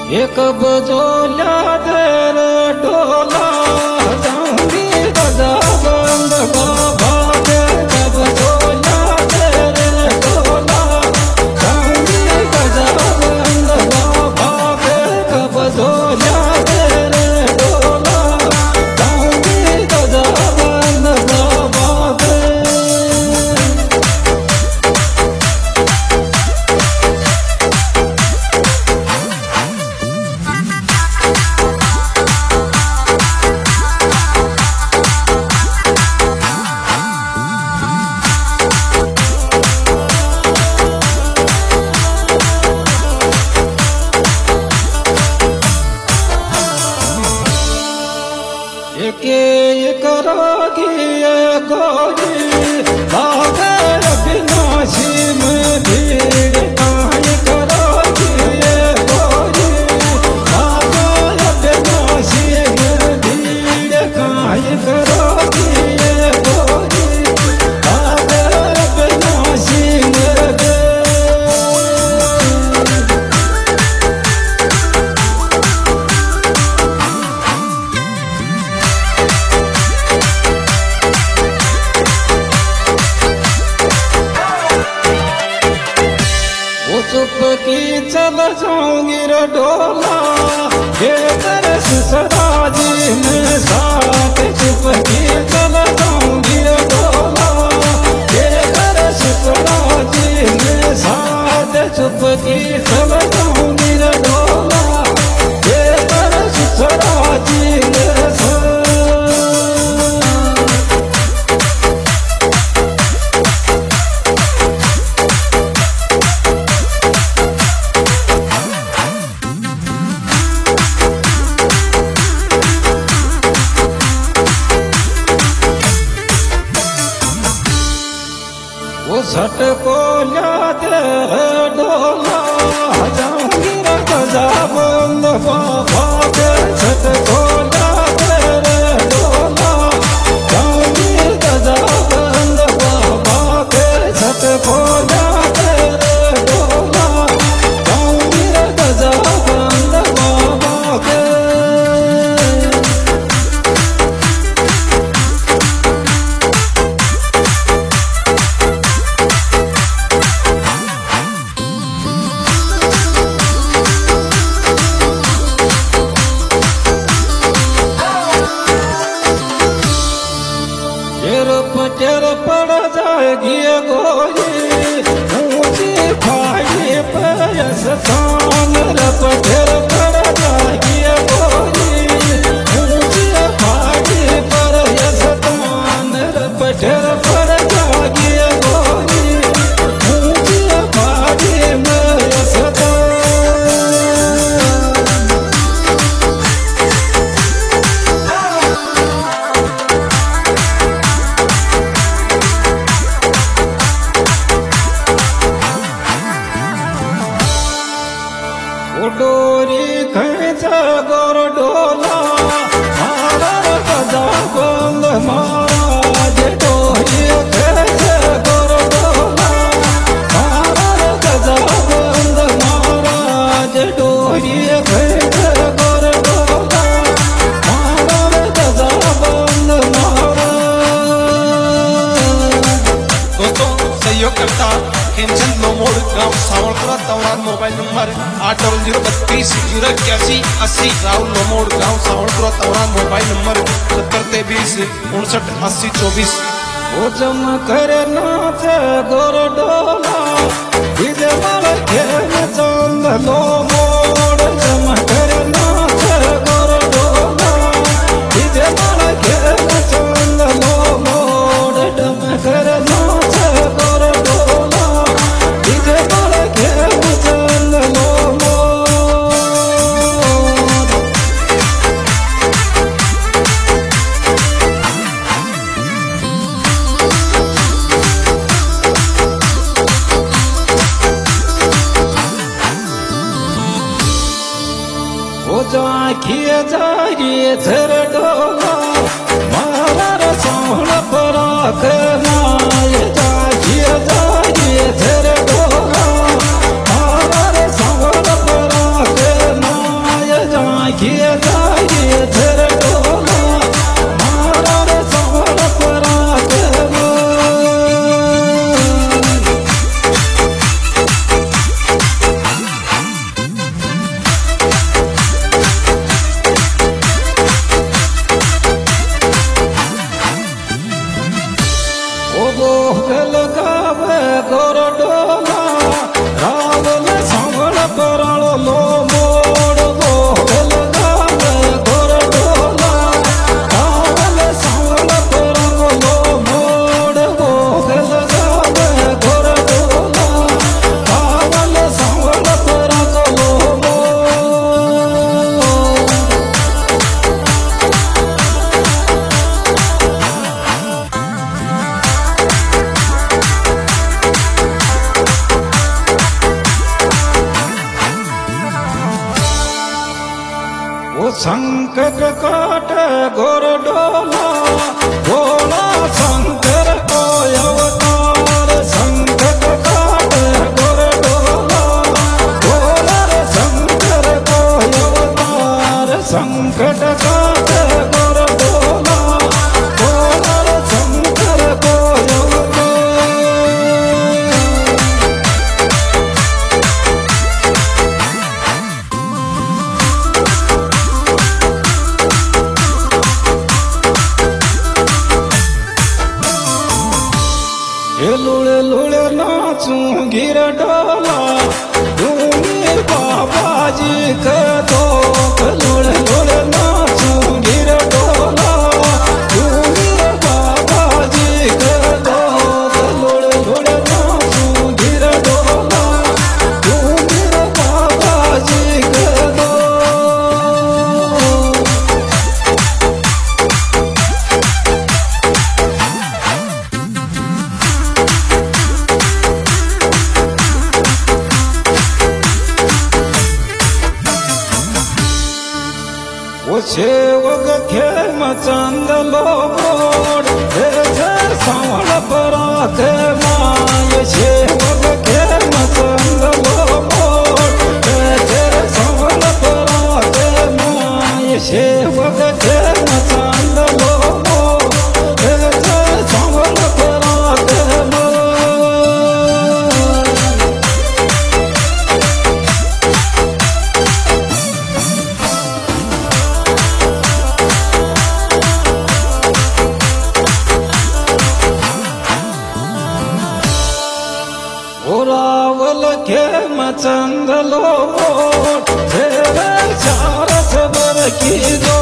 एक बजोल्या देर डोला जाऊंगी गजा बंद बाबा के बजोल्या देर डोला जाऊंगी गजा बंद बाबा के बजोल्या देर डोला जाऊंगी गजा बंद बाबा के एक रोगी गोरी भागे अविनाशी में भीड़ काहे करोगी गोरी भागे अविनाशी में भीड़ काहे करोगी गोरी भागे अविनाशी में भीड़ चुप की चल जाऊंगी रे डोला ये तेरे ससुराजी में साथ चुप की चल जाऊंगी रे डोला ये तेरे ससुराजी में साथ चुप की चल जाऊंगी रे डोला ये तेरे ससुराजी में साथ वो सट को याद डोला जाऊंगी रे गजा बंद बाबा के सट को याद डोला जाऊंगी गजा बंद बाबा के सट को याद डोला जाऊंगी रे गजा बंद बाबा के पटेर पड़ जाएगी गोरी ऊंची खाई पे स्थान पटेर पड़ जाएगी गोरी ऊंची खाई पर स्थान पटेर पड़ जाएगी गोरी ऊंची खाई में स्थान डोरी खैच गोर डोला मारा गजा बंद महाराज डोरी खैच गोर डोला मारा गजा बंद महाराज डोरी खैच गोर डोला मारा गजा बंद महाराज। दोस्तों सहयोग करता खेमचंद लोमोड़ गांव सावलपुरा तवरान मोबाइल नंबर 8020 081 80 राहुल लोमोड़ गांव सावलपुरा तवरान मोबाइल नंबर 7023 59 80 24। वो जम कर नाच गोर डोला डीजे वाले खेल चंद लोमोड़ जम कर नाच गोर डोला डीजे वाले खेल चंद लोमोड़ जम कर नाच गोर डोला डीजे वाले खेल चंद लोमोड़। वो जाखिए जाइए थर डोला मारा रसोल पराख नाय जाखिए जाइए थर डोला मारा रसोल पराख नाय संकट काट गोर डोला भोला शंकर को अवतार संकट काट गोर डोला भोला शंकर को अवतार संकट काट गोर डोला भोला शंकर को अवतार। लुड़े लुड़े नाचूं गिर डोला दूंगी बाबा जी के दो लुड़े लुड़े नाचूं गिर डोला दूंगी बाबा जी के दो लुड़े लुड़े नाचूं गिर डोला दूंगी बाबा जी के दो। सेवक खेम चंदलो मोड़ सावल पराख माय सेवक खेम चंदलो मोड़ सावल पराख माय सेवक खेम चंदलो मोड़ सावल पराख माय। रावल खेम चंदलो मोड़ चार सबर की दो